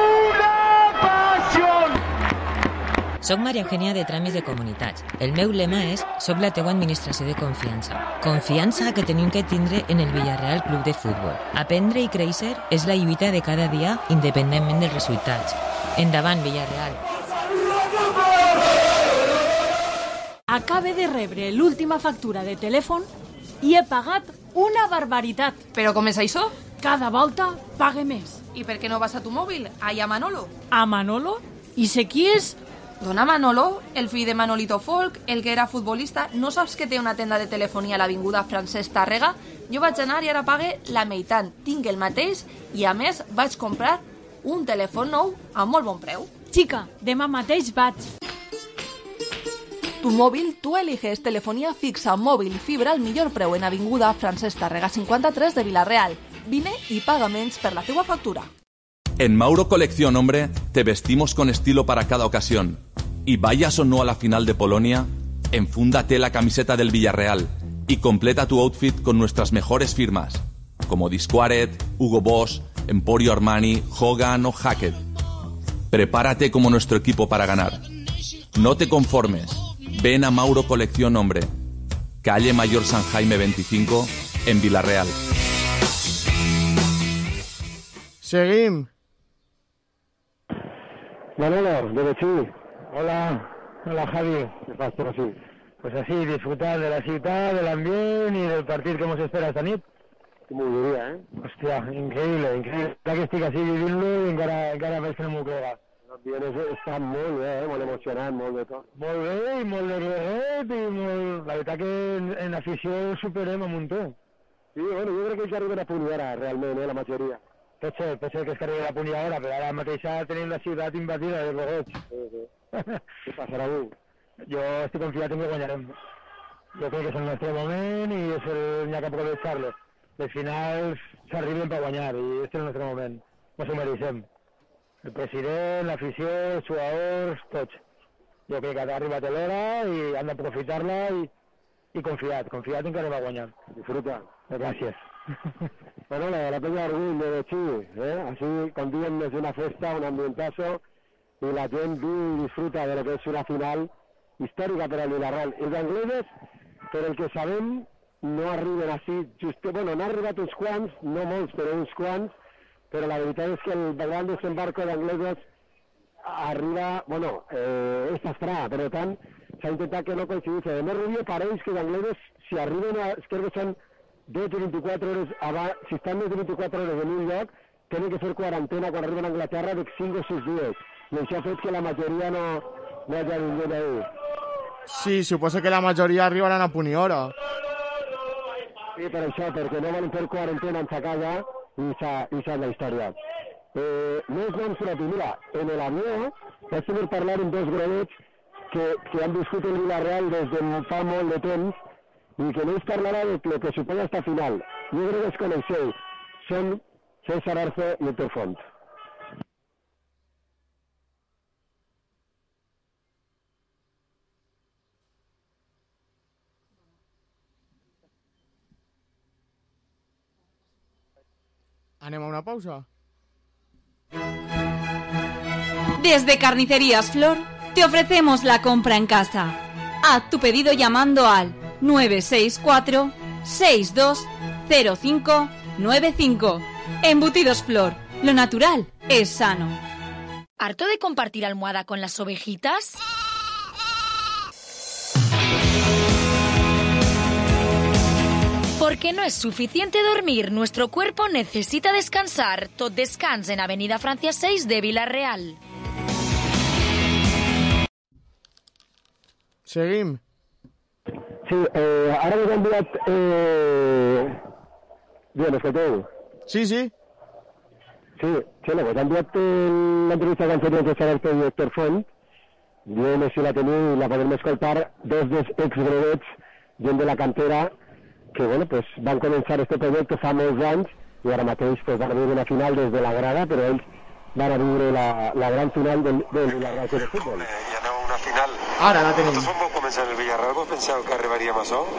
Soc Maria Eugènia de Tràmits de Comunitats. El meu lema és «Soc la teua administració de confiança». Confiança que tenim que tindre en el Villarreal Club de Futbol. Aprendre i créixer és la lluita de cada dia independentment dels resultats. Endavant, Villarreal. Acabe de rebre l'última factura de telèfon i he pagat una barbaritat. ¿Pero com és això? Cada volta pague més. ¿Y per qué no vas a tu móvil? Ahí a Manolo. ¿A Manolo? ¿Y sé qui és? Dona Manolo, el fill de Manolito Folk, el que era futbolista, no saps que té una tenda de telefonia a l'avinguda Francesc Tàrrega? Jo vaig anar i ara pague la meitat. Tinc el mateix i, a més, vaig comprar un telèfon nou a molt bon preu. Xica, demà mateix vaig. Tu móvil, tú eliges telefonía fixa, móvil y fibra al millor preu en avinguda Francesc Tàrrega 53 de Villarreal. Vine y paga menys per la teua factura. En Mauro Colección Hombre te vestimos con estilo para cada ocasión. Y vayas o no a la final de Polonia, enfúndate la camiseta del Villarreal y completa tu outfit con nuestras mejores firmas, como Disquaret, Hugo Boss, Emporio Armani, Hogan o Hackett. Prepárate como nuestro equipo para ganar. No te conformes. Ven a Mauro Colección Hombre, calle Mayor San Jaime 25, en Villarreal. Seguim. Manolo, de Betxí. Hola, Javi. ¿Qué pasa así? Pues así, disfrutar de la ciudad, del ambiente y del partido que hemos esperado esta nit. Muy diria, Hòstia, increïble. Ja que estic així vivint-lo i encara veig que no m'ho crega. Està molt bé, molt emocionant, molt de tot. Molt bé, i molt de reguet, i molt... La veritat que en afició superem a muntó. Sí, bueno, jo crec que ja arriben a punt ara, realment, la majoria. Pot ser que es arribi a punt ara, però ara mateix tenim la ciutat invadida de rogots. Sí. Què passarà avui? Jo estic confiat en que guanyarem. Jo crec que és el nostre moment i n'hi ha que aprovechar-lo. Les finals s'arriben per guanyar i aquest és el nostre moment. Ens ho mereixem. El president, l'afició, els jugadors, tots. Jo crec que ha arribat l'hora i han d'aprofitar-la i confiat en que anem a guanyar. Disfruta. Gràcies. Bueno, la penya d'orgull de Xi, así com diem, és una festa, un ambientazo, i la gent viu i disfruta de lo que és una final històrica per al Villarreal. Els anglesos, per el que sabem, no arriben així, bueno, n'ha arribat uns quants, no molts, però uns quants, però la veritat és que el gran desembarco d'anglesos arriba, bueno, és estra, per tant, s'ha intentat que no coincideixi. De més, Rubio, pareix que els anglesos, si arriben a... crec que són 12 o 24 hores abans, si estan més de 24 hores en un lloc, tenen que fer quarantena quan arriben a Anglaterra de 5 o 6 dies. I això ha fet que la majoria no hagi vingut ahí. Sí, suposo que la majoria arribaran a punt i hora. Sí, per això, perquè no volen fer quarantena en sa casa i sa la història. Més noms propis. Mira, en l'avió vaig poder parlar amb dos granets que han viscut el Villarreal des de fa molt de temps i que no us parlarà de lo que suposa esta final. Jo crec que els coneixeu. Són César Arce i Héctor Font. Anem a una pausa. Desde Carnicerías Flor te ofrecemos la compra en casa. Haz tu pedido llamando al 964-620595. Embutidos Flor, lo natural es sano. ¿Harto de compartir almohada con las ovejitas? Porque no es suficiente dormir, nuestro cuerpo necesita descansar. Tot Descans en Avenida Francia 6 de Vila-real. Seguim. Sí, ara us he enviat... Bien, escolteu? Sí. Sí, us he enviat l'entrevista que han fet entre César Arce i Héctor Font. Diem si la teniu i la podem escoltar des dels exbrevets, gent de la cantera, que bueno, pues, van començar este projecte fa molts anys i ara mateix pues, van viure una final des de la grada, però ells van a viure la gran final del Villarreal de Futbol. I aneu a una final. Ara la tenim. Vosaltres quan vau començar el Villarreal vos penseu que arribaríem a això?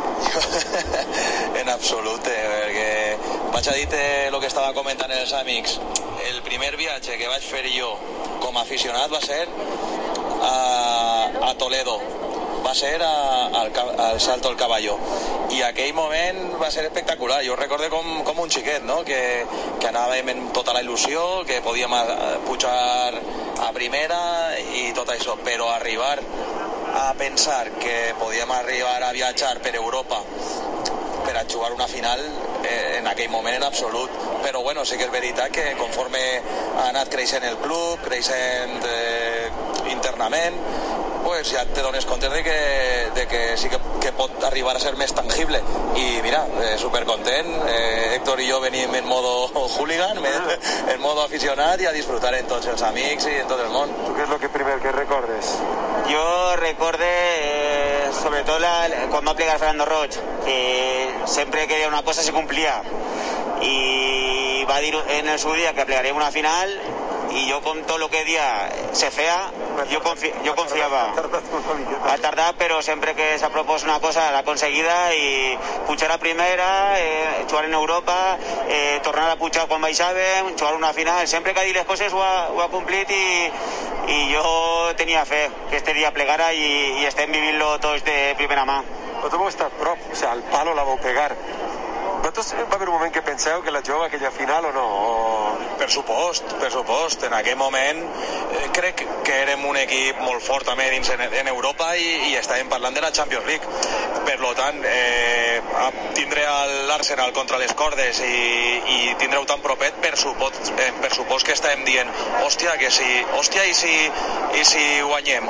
En absolut, perquè vaig a dir-te el que estava comentant els amics. El primer viatge que vaig fer jo com a aficionat va ser a Toledo. Va ser al Salto del Caballo i aquell moment va ser espectacular. Jo recorde com un xiquet, no? que anàvem amb tota la il·lusió, que podíem pujar a primera i tot això, però arribar a pensar que podíem arribar a viatjar per Europa per a jugar una final en aquell moment en absolut, però bueno, sí que és veritat que conforme ha anat creixent el club, creixent internament, pues ja te dones compte de que sí que pot arribar a ser més tangible. I mira, supercontent. Héctor i jo venim en modo hooligan, en modo aficionat i a disfrutar en tots els amics i en tot el món. Tu què és el primer que recordes? Jo recorde sobretot quan va plegar Fernando Roig, que sempre que deia una cosa se complia i va dir en el seu dia que plegaríem una final i jo com tot el que dia se feia jo confiava. Ha tardat, però sempre que s'ha propos una cosa l'ha aconseguida i pujar a primera, jugar en Europa, tornar a pujar quan baixàvem, jugar una final, sempre que ha dit les coses ho ha complit i jo tenia fe que este dia plegara i estem vivint-lo tots de primera mà. Vosaltres vau estar prop, o sigui, al palo la vau pegar. Vosaltres va haver un moment que penseu que la jugava aquella final o no? Per supost. En aquell moment crec que érem un equip molt fort també dins en Europa i estàvem parlant de la Champions League. Per tant, tindre l'Arsenal contra les cordes i tindre-ho tan propet, per supost que estàvem dient hòstia, que si guanyem.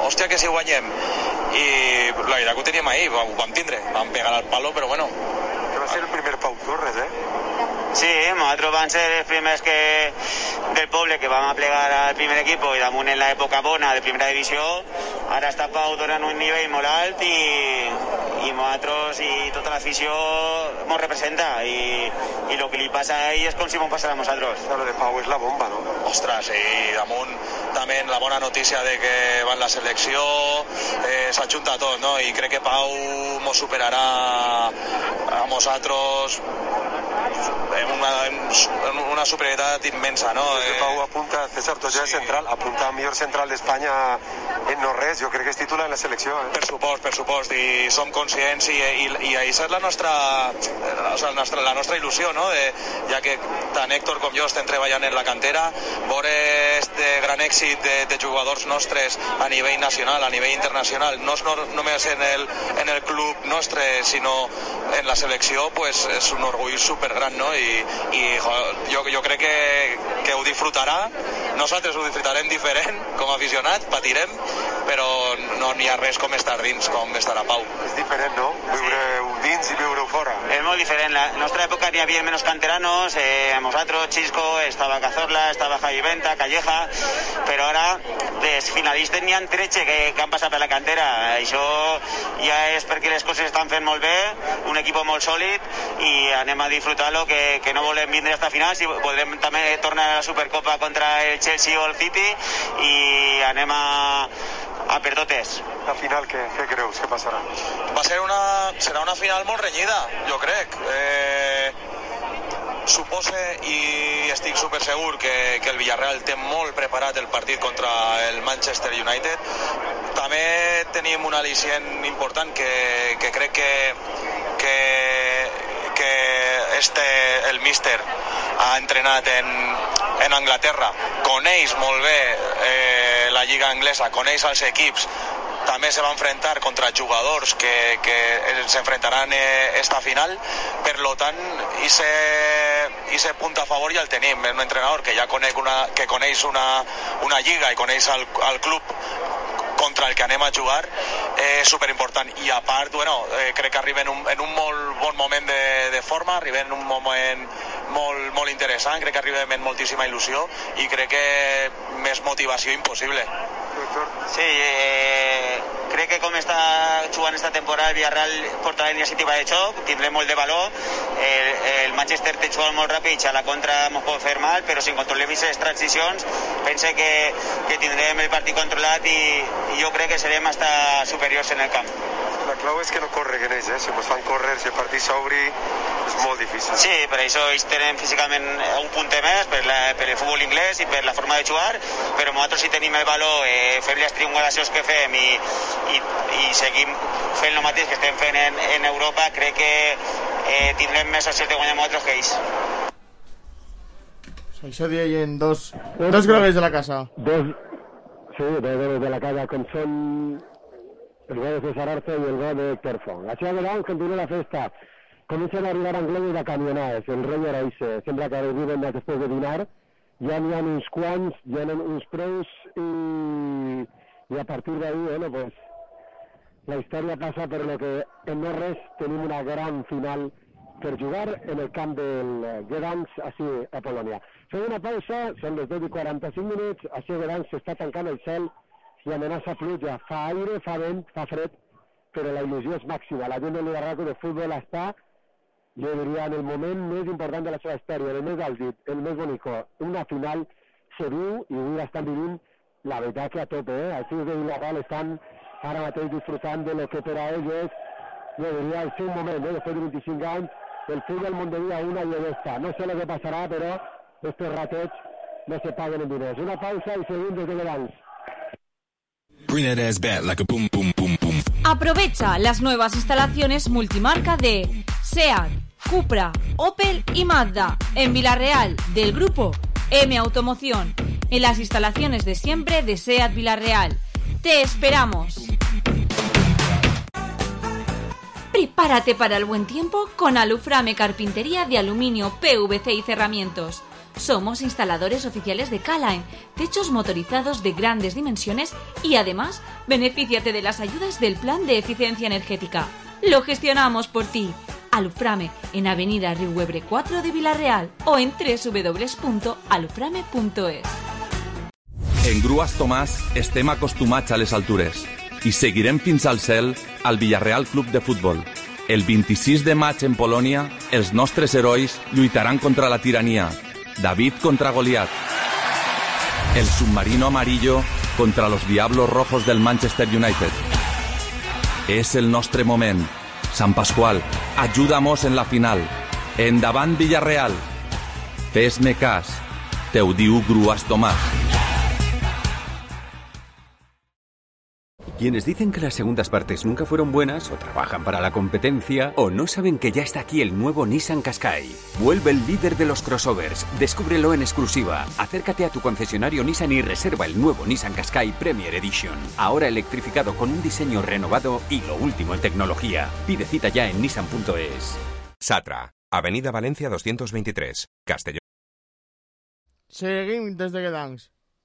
I la veritat que ho teníem ahir, ho vam tindre, vam pegar al palo, però bueno. Que va ser el primer Pau Torres, Sí, nosaltres vam ser els primers del poble que vam a plegar al primer equip i damunt en l'època bona de primera divisió. Ara està Pau donant un nivell molt alt i nosaltres i tota l'afició ens representa i el que li passa a ell és com si ens passarà a nosaltres. Lo de Pau és la bomba, no? Ostres, i damunt també la bona notícia de que va en la selecció, s'ajunta tot, no? I crec que Pau mos superarà a nosaltres en una superioritat immensa, no? Pau apunta, César, tu ja és central, apunta a millor central d'Espanya en no res, jo crec que es titula en la selecció. Per supost, i som conscients i això és la nostra il·lusió, no? Ja que tant Héctor com jo estem treballant en la cantera, veure este gran èxit de jugadors nostres a nivell nacional, a nivell internacional, no només en el club nostre, sinó en la selecció, pues és un orgull supergran, no? I jo crec que ho disfrutarà, nosaltres ho disfrutarem diferent com a aficionats, patirem, però no n'hi ha res com estar dins, com estar a Pau. És diferent, no? Viure-ho dins i viure-ho fora. És molt diferent. En la nostra època n'hi havia menys canteranos, a nosaltres, Chisco, estava Cazorla, estava Javi Venta, Calleja, però ara dels finalistes n'hi ha 13 que han passat per la cantera. Això ja és perquè les coses estan fent molt bé, un equip molt sòlid, i anem a disfrutar-lo, que no volem vindre fins a final, si podrem també tornar a la Supercopa contra el Chelsea o el City, i anem a per totes. La final, què creus que passarà? Serà una final molt renyida, jo crec. Supose i estic super segur que el Villarreal té molt preparat el partit contra el Manchester United. També tenim un al·licient important que crec que el míster ha entrenat en Anglaterra, coneix molt bé la lliga anglesa, coneix els equips, també se va enfrentar contra jugadors que s'enfrontaran esta final, per lo tant, ese punt a favor ja el tenim, un entrenador que ja coneix una lliga i coneix el club contra el que anem a jugar, superimportant. I a part, crec que arriben en un molt bon moment de forma, arriben en un moment molt interessant, crec que arribem en moltíssima il·lusió i crec que més motivació impossible. Sí, crec que com està jugant esta temporada el Villarreal portarà la iniciativa de xoc, tindrem molt de valor, el Manchester té jugat molt ràpid, a la contra ens pot fer mal, però si controlem aquestes transicions pense que tindrem el partit controlat i jo crec que serem hasta superiors en el camp. La clau és que no correguen ells, si ens fan córrer, si el partit s'obri, és molt difícil. Sí, per això ells tenen físicament un punt més per el futbol inglès i per la forma de jugar, però nosaltres si tenim el valor, fer les triangulacions que fem i seguim fent el mateix que estem fent en Europa, crec que tindrem més opcions de guanyar nosaltres que ells. Això deien dos grogues de la casa. Dos de la casa, com són el gol de César Arce i el gol de Héctor Font. Així a Verón continua la festa. Comencen a arribar anglesos de camionades. El rei era ese. Sembla que arriben després de dinar. Ja n'hi ha uns quants, ja n'hi ha uns preus i a partir d'ahí, pues, la història passa per lo que en no res tenim una gran final per jugar en el camp del Gdansk, així a Polònia. Fem una pausa, són les 10:45 minuts, així a Gdansk s'està tancant el cel i amenaça pluja, fa aire, fa vent, fa fred, però la il·lusió és màxima. La gent del Liga de futbol està, jo diria, en el moment més important de la seva història, el més àlgid, el més bonic. Una final se viu i avui l'estan vivint, la veritat que a tope, Els fills de Villarreal estan ara mateix disfrutant de lo que per a ells, jo diria, el seu moment, després de 25 anys, el futbol Mondevia una i esta. No sé lo que passarà, però estos ratets no se paguen en diners. Una pausa y seguim desde Gdansk. Bring that ass back like a boom, boom, boom, boom. Aprovecha las nuevas instalaciones multimarca de SEAT, Cupra, Opel y Mazda en Villarreal del grupo M Automoción, en las instalaciones de siempre de SEAT Villarreal. ¡Te esperamos! Prepárate para el buen tiempo con Aluframe Carpintería de Aluminio, PVC y Cerramientos. Somos instaladores oficiales de K-Line, techos motorizados de grandes dimensiones y además benefíciate de las ayudas del Plan de Eficiencia Energética. Lo gestionamos por ti. Aluframe en Avenida Riuebre 4 de Villarreal o en www.aluframe.es. En Grues Tomàs estem acostumats a les altures. i seguirem fins al cel al Villarreal Club de Futbol. El 26 de maig en Polònia, els nostres herois lluitaran contra la tirania. David contra Goliat. El submarino amarillo contra los Diablos Rojos del Manchester United. És el nostre moment. Sant Pasqual, ajuda'm-nos en la final. Endavant Villarreal. Fes-me cas. Teu diu Gruas Tomàs. Quienes dicen que las segundas partes nunca fueron buenas, o trabajan para la competencia, o no saben que ya está aquí el nuevo Nissan Qashqai. Vuelve el líder de los crossovers. Descúbrelo en exclusiva. Acércate a tu concesionario Nissan y reserva el nuevo Nissan Qashqai Premier Edition. Ahora electrificado con un diseño renovado y lo último en tecnología. Pide cita ya en nissan.es. Satra, Avenida Valencia 223, Castelló. Seguim des de Gdansk.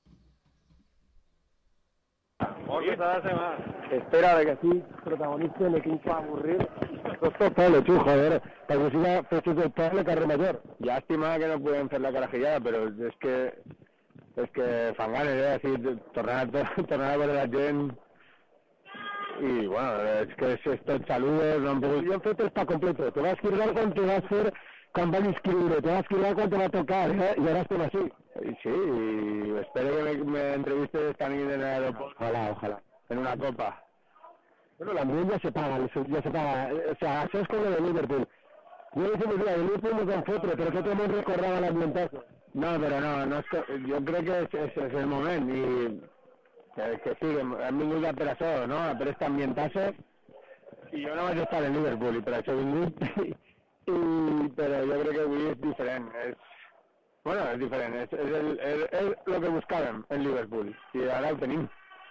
Espera, de que así protagonista el equipo a aburrir. Esto Pablo, tú, joder. Para que siga festos del Pablo, Carrer Mayor. Llàstima que no podem fer la carajillada, però és que fan ganes, així, tornar a veure la gent. I, bueno, és que és tot saludos, no han pogut... Jo hem fet el pa completo. Te vas cridar quan te vas fer, quan van inscriure, te vas cridar quan te va tocar, i ara estem així. Sí, y espero que me entrevistes esta nit en el aeropuerto. Ojalá. En una copa. Bueno, la mía ya se paga. O sea, eso es como lo de Liverpool. Yo decía, mira, de Liverpool no con fotre, pero que también recordaba el ambientazo. No, pero no es que, yo creo que es el momento y que sí, hem vingut ja per això, no? Per aquest ambientazo. I jo no vaig estar en Liverpool i per això he vingut. Però jo crec que avui és diferent. Bueno, és diferent, és el que buscàvem en Liverpool, i ara ho tenim.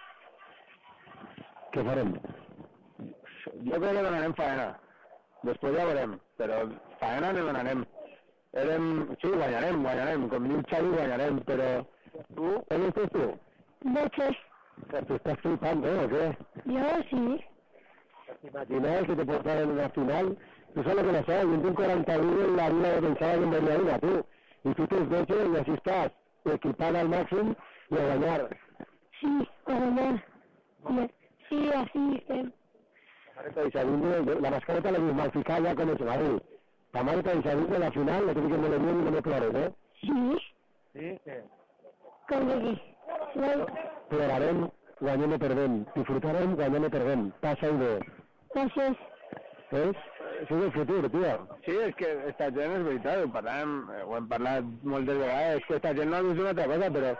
Què farem? Jo crec que donarem faena, després ja veurem, però faena ne donarem. Sí, guanyarem, com diu Xavi guanyarem, però... Tu? Com estàs tu? Muchos. ¿Tú estás flipando, o qué? Yo sí. ¿Te imaginas que te portaran en una final? Tú sabes lo que no sabes, yo tengo 41 en la vida que pensaba que en vería una, tú. Y tú tienes 12 y así estás, equipada al máximo y a ganar. Sí, a ganar. Sí, así. La mascareta la misma ficar ya con el Madrid. La marca de Isabel en la final, la tiene que me bien y no me clares, ¿eh? Sí. Sí, sí. Com digui. Plorarem, guanyem o perdem. Disfrutarem, guanyem o perdem. Passa i bé. Gràcies. És el futur, tio. Sí, és que esta gent és veritat, ho hem parlat moltes vegades, és que esta gent no ha vist una altra cosa, però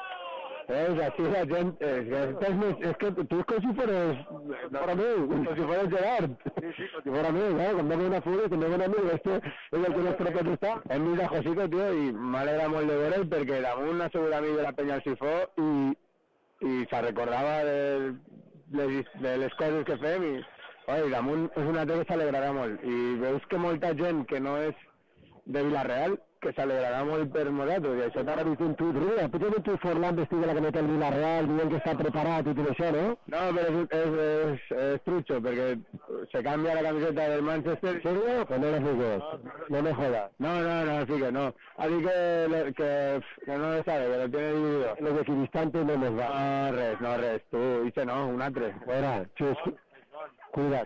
així la gent, és que tu és com si fueres, com si fueres Gerard. Sí, com si fuera mi, claro, cuando me una furia, cuando me una amigo, este és el que nostre pot estar. Hem vist a Josito, tio, i m'alegra molt de veure'l, perquè damunt ha sigut amic de la penya al Sifó i se recordava de les coses que fem i damunt és una cosa que s'alegrarà molt. I veus que molta gent que no és de Villarreal, que s'alegrarà molt per nosaltres, i això t'ha vist un tuit, Rubia, tu tens un tuit Forlán vestit de la cameta del Villarreal, dient que està preparat i tot això, no? No, però és trucho, perquè se canvia la camiseta del Manchester. ¿Serio? Pues no lo fiques, no me jodas. No, fiques, no. Así que no lo sabe, pero tiene dividido. Los equidistantes no nos va. No, res, tu, dice no, un altre. Fuera, chus, cuida't.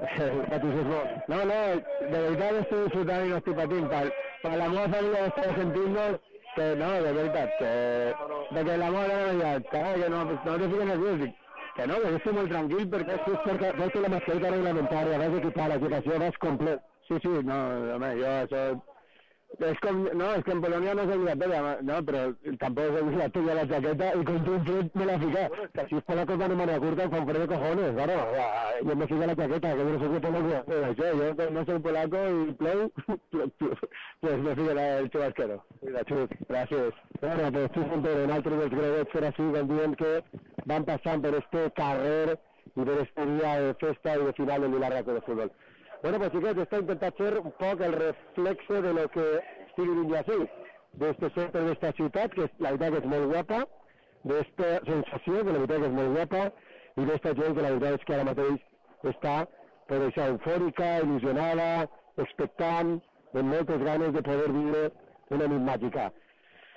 No, de veritat estic disfrutant i no estic patint. Per la meva família estic sentint que no, de veritat, que la meva dona que no te fiques nerviós, que no, que estic molt tranquil perquè vas con la mascareta reglamentaria, vas equipada, l'equipació, vas complet. Sí, no, home, jo això... És que en Polònia no és obligatòria, no, però tampoc és obligatòria la jaqueta i con tu fred me la fica. Que si es por la copa de manga curta, con fred de cojones, claro. Yo me fico la jaqueta, que yo no soy de Polonia. Yo no soy polaco y plou, pues me fico el chubasquero. Mira, xut, gràcies. Bueno, pues tu sempre en altres dels greguets fer així, quan diuen que van passant per este carrer i per este dia de festa i de final del Villarreal de Futbol. Bueno, pues chicos, está intentando hacer un poco el reflexo de lo que estoy viviendo así, de este centro de esta ciudad, que la verdad que es muy guapa, de esta sensación, que la verdad que es muy guapa, y de esta gente que la verdad es que ara mateix està per això eufòrica, il·lusionada, expectant, amb moltes ganes de poder viure una nit màgica.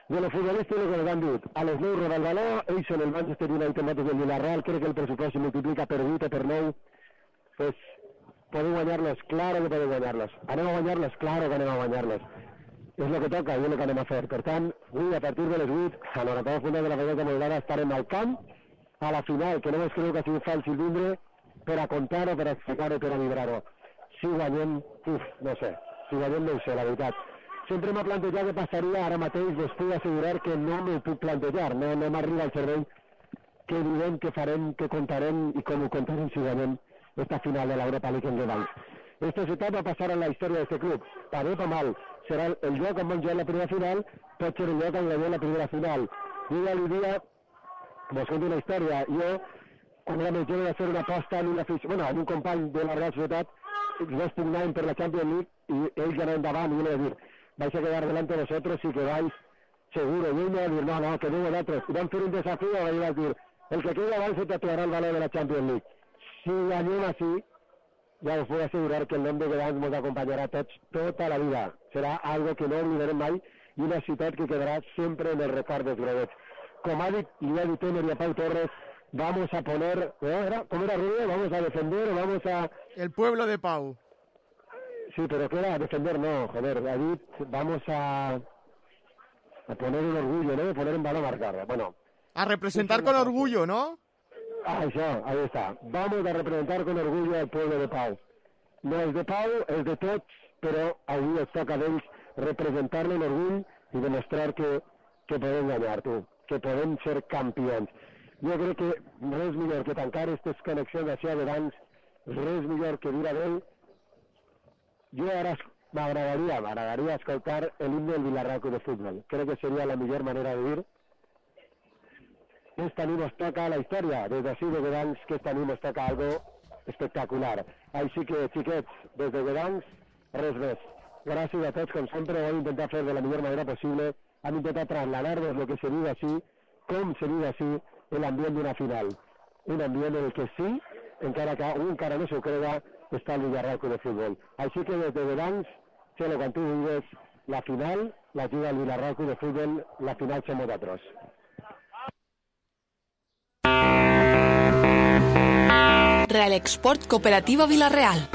de lo futbolístic que ens han dit. A les 9 roba el valor, ells són el Manchester United matos del Villarreal, crec que el pressupost se multiplica per 8 o per 9, pues podem guanyar-los, claro que podem guanyar-los. Anem a guanyar-los, claro que anem a guanyar-los. És el que toca i és el que anem a fer. Per tant, avui a partir de les 8, a la nota final de la Federació Moldava estarem al camp, a la final, que no us creu que ha sigut fàcil vindre per a contar-ho, per a explicar-ho, per a vibrar-ho. Si guanyem, no sé, si guanyem no ho sé, la veritat. Sempre m'ha plantejat que passaria, ara mateix vos puc assegurar que no m'ho puc plantejar, no m'arriba al cervell que direm, que farem, que contarem i com ho contarem si guanyem esta final de l'Europa League en Gdansk. Esta ciutat va passar en la història d'aquest club, pa bé o pa mal. Serà el lloc on van jugar la primera final, pot ser el lloc on guanyem la primera final. Jo ja li dia, vos conto una història, jo, quan era més jove, vaig fer una aposta en un company de la Real Societat, dos pugnaven per la Champions League i ells anaven endavant i jo li vaig dir, vais a quedar delante de vosotros si quedáis seguro. Y él me va a decir, no, que vengo nosotros. Y van a hacer un desafío y va a decir, el que quede avance tatuará el valor de la Champions League. Si ganem así, ya os puedo asegurar que el nom de Gdansk nos acompanyarà a tots tota la vida. Serà algo que no oblidarem mai i una ciutat que quedarà sempre en el record dels groguets. Com ha dit, li ha dit Emer y a Pau Torres, vamos a poner, ¿cómo era Rubio? Vamos a defender o vamos a... El pueblo de Pau. Sí, pero que era defender, no, joder, David, vamos a poner un orgullo, ¿no? Poner en valor marcar, bueno. A representar con orgullo, ¿no? Ah, això, ahí está. Vamos a representar con orgullo al pueblo de Pau. No és de Pau, és de tots, però avui es toca d'ells representar-lo en orgull i demostrar que podem guanyar, tu, que podem ser campions. Jo crec que res millor que tancar aquestes connexions així a Gdansk, res millor que dir adeu. Jo ara m'agradaria escoltar el himne del Villarreal Club de Fútbol. Crec que seria la millor manera de dir. Esta nit nos toca la història. Des d'ací de Gdansk, que esta nit nos toca algo espectacular. Així que, xiquets, des de Gdansk, res més. Gràcies a tots, com sempre, hem intentat fer de la millor manera possible. Hem intentat trasladar-vos el que seria així, com seria així l'ambient d'una final. Un ambient en el que sí, encara que un encara no s'ho crega, està el Villarreal Club de Fútbol. Així que des de Gdansk, Xelo, quan tu digues la final, la juga el Villarreal Club de Fútbol, la final som nosaltres. Real Export Cooperativa Villarreal.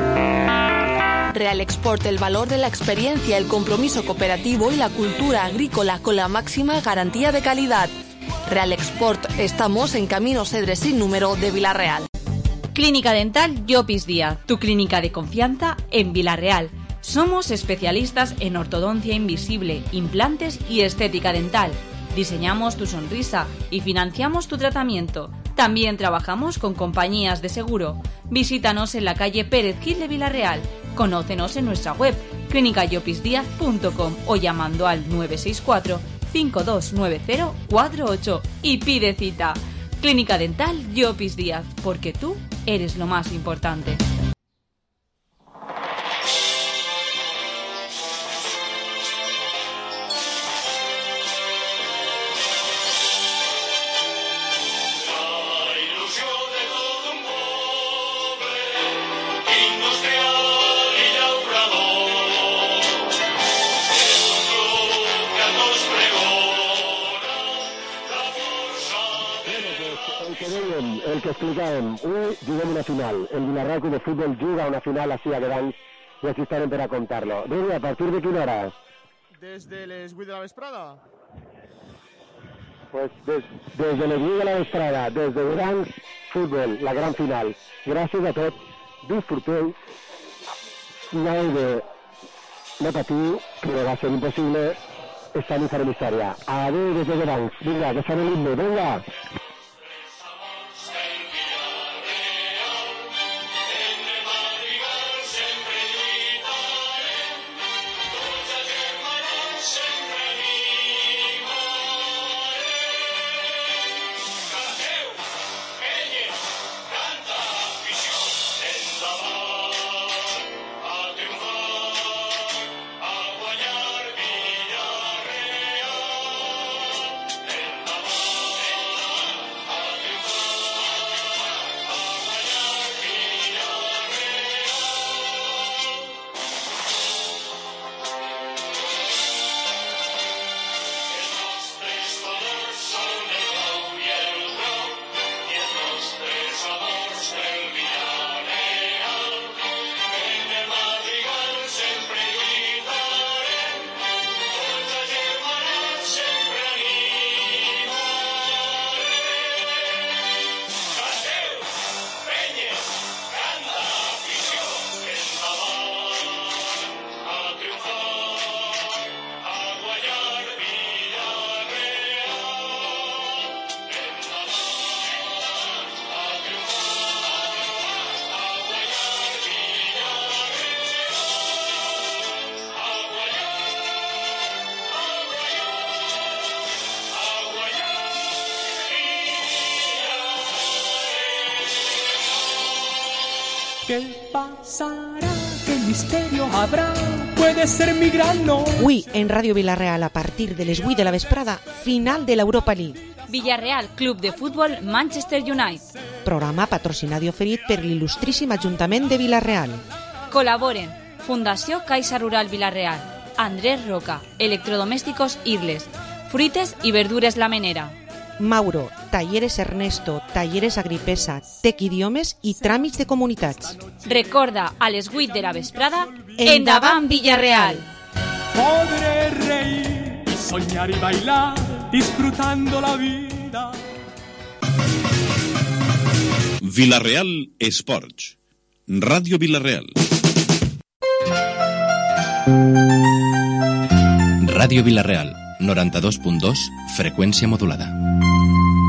Real Export, el valor de la experiencia, el compromiso cooperativo y la cultura agrícola con la máxima garantía de calidad. Real Export, estamos en Camino Cedres sin número de Villarreal. Clínica Dental Llopis Díaz, tu clínica de confianza en Villarreal. Somos especialistas en ortodoncia invisible, implantes y estética dental. Diseñamos tu sonrisa y financiamos tu tratamiento. También trabajamos con compañías de seguro. Visítanos en la calle Pérez Gil de Villarreal. Conócenos en nuestra web clinicallopisdiaz.com o llamando al 964 529048 y pide cita. Clínica Dental Llopis Díaz, porque tú eres lo más importante. El que explicàvem, avui juguem una final. El Villarreal Club de Fútbol juga una final així a Gdansk i així estarem per a contar-lo. Rudi, a partir de quina hora? Des de les 8 de la vesprada. Pues des de les 8 de la vesprada, des de Gdansk Fútbol, la gran final. Gràcies a tots, disfruteu, no heu de no patir, però va ser impossible esta nit farem història. Adéu des de Gdansk. Vinga, que farem l'himne, vinga! ¿Qué pasará? ¿Qué misterio habrá? Puede ser mi gran no. Avui, en Ràdio Vila-real, a partir de les 8 de la vesprada, final de l'Europa League. Villarreal, Club de Futbol Manchester United. Programa patrocinat i oferit per l'il·lustríssim Ajuntament de Vila-real. Col·laboren Fundació Caixa Rural Vila-real, Andrés Roca, Electrodomésticos Irles, Fruites i Verdures La Menera. Mauro, Talleres Ernesto, Talleres Agripesa, Tec Idiomes i Tràmits de Comunitats. Recorda, a les 8 de la vesprada, endavant Villarreal. Podré reír y soñar y bailar, disfrutando la vida. Vila-real Esports. Ràdio Vila-real. Ràdio Vila-real, 92.2, freqüència modulada.